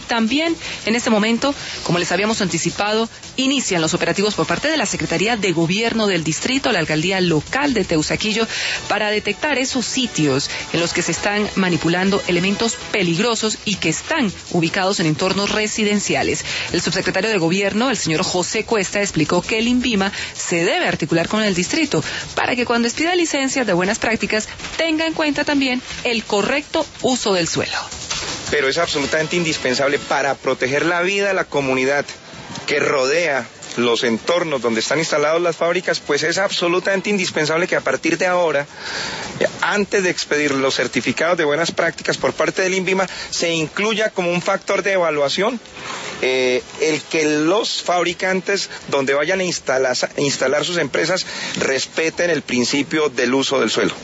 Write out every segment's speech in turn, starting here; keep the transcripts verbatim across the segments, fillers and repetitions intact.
también en este momento, como les habíamos anticipado, inician los operativos por parte de la Secretaría de Gobierno del Distrito, la Alcaldía Local de Teusaquillo, para detectar esos sitios en los que se están manipulando elementos peligrosos y que están ubicados en entornos residenciales. El subsecretario de Gobierno, el señor José Cuesta, explicó que el INVIMA se debe articular con el distrito para que cuando expida licencias de buenas prácticas tenga en cuenta también el correcto uso del suelo. Pero es absolutamente indispensable para proteger la vida de la comunidad que rodea los entornos donde están instaladas las fábricas, pues es absolutamente indispensable que a partir de ahora, antes de expedir los certificados de buenas prácticas por parte del INVIMA, se incluya como un factor de evaluación eh, el que los fabricantes donde vayan a instalar, a instalar sus empresas respeten el principio del uso del suelo.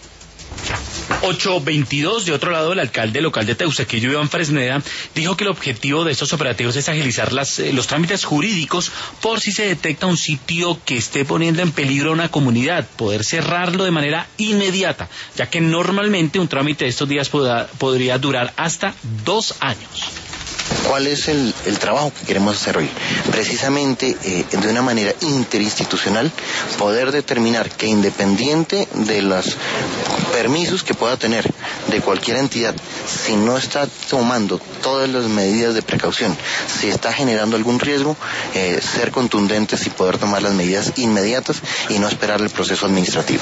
ocho veintidós, de otro lado, el alcalde local de Teusaquillo, Iván Fresneda, dijo que el objetivo de estos operativos es agilizar las, eh, los trámites jurídicos por si se detecta un sitio que esté poniendo en peligro a una comunidad, poder cerrarlo de manera inmediata, ya que normalmente un trámite de estos días podrá, podría durar hasta dos años. ¿Cuál es el, el trabajo que queremos hacer hoy? Precisamente eh, de una manera interinstitucional poder determinar que independiente de los permisos que pueda tener de cualquier entidad, si no está tomando todas las medidas de precaución, si está generando algún riesgo, eh, ser contundentes y poder tomar las medidas inmediatas y no esperar el proceso administrativo.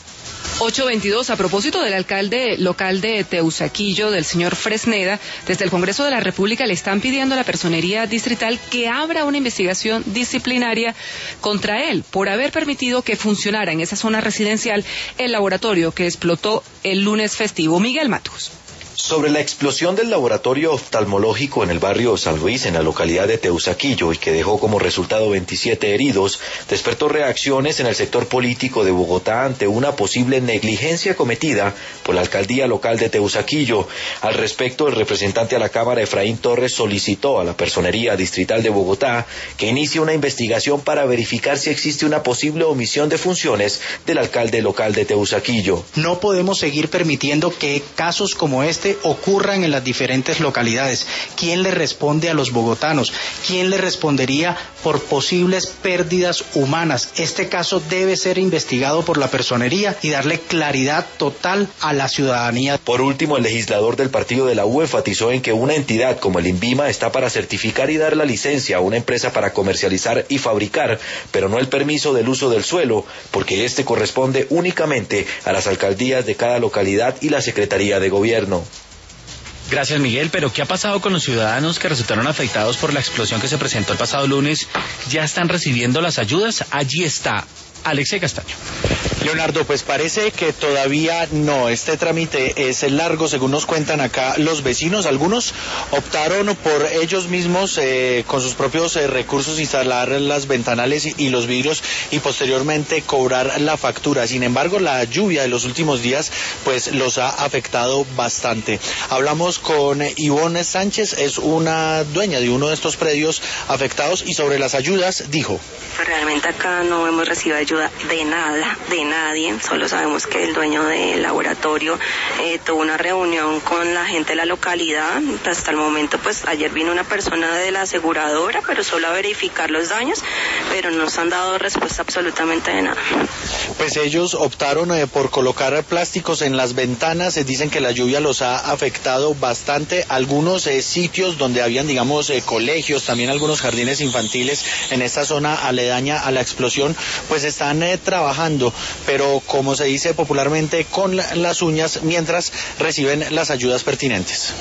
ocho veintidós, a propósito del alcalde local de Teusaquillo, del señor Fresneda, desde el Congreso de la República le están pidiendo a la Personería Distrital que abra una investigación disciplinaria contra él por haber permitido que funcionara en esa zona residencial el laboratorio que explotó el lunes festivo. Miguel Matus. Sobre la explosión del laboratorio oftalmológico en el barrio San Luis, en la localidad de Teusaquillo, y que dejó como resultado veintisiete heridos, despertó reacciones en el sector político de Bogotá ante una posible negligencia cometida por la alcaldía local de Teusaquillo. Al respecto, el representante a la Cámara, Efraín Torres, solicitó a la Personería Distrital de Bogotá que inicie una investigación para verificar si existe una posible omisión de funciones del alcalde local de Teusaquillo. No podemos seguir permitiendo que casos como este ocurran en las diferentes localidades. ¿Quién le responde a los bogotanos? ¿Quién le respondería por posibles pérdidas humanas? Este caso debe ser investigado por la Personería y darle claridad total a la ciudadanía. Por último, el legislador del partido de la U enfatizó en que una entidad como el INVIMA está para certificar y dar la licencia a una empresa para comercializar y fabricar, pero no el permiso del uso del suelo, porque este corresponde únicamente a las alcaldías de cada localidad y la Secretaría de Gobierno. Gracias, Miguel, pero ¿qué ha pasado con los ciudadanos que resultaron afectados por la explosión que se presentó el pasado lunes? ¿Ya están recibiendo las ayudas? Allí está Alexei Castaño. Leonardo, pues parece que todavía no. Este trámite es largo, según nos cuentan acá los vecinos. Algunos optaron por ellos mismos, eh, con sus propios eh, recursos, instalar las ventanales y, y los vidrios y posteriormente cobrar la factura. Sin embargo, la lluvia de los últimos días pues los ha afectado bastante. Hablamos con Ivonne Sánchez, es una dueña de uno de estos predios afectados, y sobre las ayudas dijo: realmente acá no hemos recibido ayuda de nada, de nadie. Solo sabemos que el dueño del laboratorio eh, tuvo una reunión con la gente de la localidad. Hasta el momento, pues ayer vino una persona de la aseguradora, pero solo a verificar los daños, pero no nos han dado respuesta absolutamente de nada. Pues ellos optaron eh, por colocar plásticos en las ventanas. Eh, dicen que la lluvia los ha afectado bastante. Algunos eh, sitios donde habían, digamos, eh, colegios, también algunos jardines infantiles en esta zona aledaña a la explosión, pues están eh, trabajando, pero como se dice popularmente, con la, las uñas, mientras reciben las ayudas pertinentes.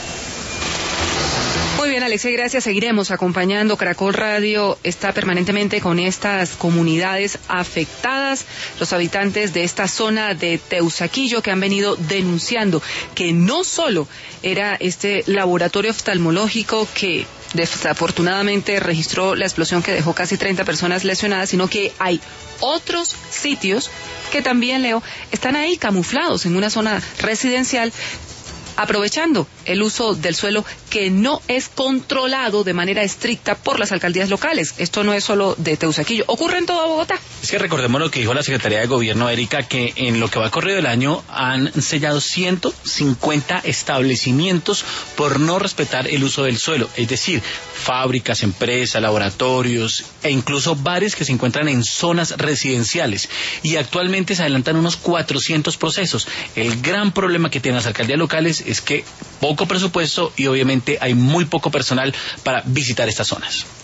Muy bien, Alexei, gracias. Seguiremos acompañando. Caracol Radio está permanentemente con estas comunidades afectadas, los habitantes de esta zona de Teusaquillo que han venido denunciando que no solo era este laboratorio oftalmológico que desafortunadamente registró la explosión que dejó casi treinta personas lesionadas, sino que hay otros sitios que también, Leo, están ahí camuflados en una zona residencial, aprovechando el uso del suelo que no es controlado de manera estricta por las alcaldías locales. Esto no es solo de Teusaquillo, ocurre en toda Bogotá. Es que recordemos lo que dijo la Secretaría de Gobierno, Erika, que en lo que va corrido el año han sellado ciento cincuenta establecimientos por no respetar el uso del suelo, es decir, fábricas, empresas, laboratorios e incluso bares que se encuentran en zonas residenciales, y actualmente se adelantan unos cuatrocientos procesos. El gran problema que tienen las alcaldías locales es que poco presupuesto y obviamente hay muy poco personal para visitar estas zonas.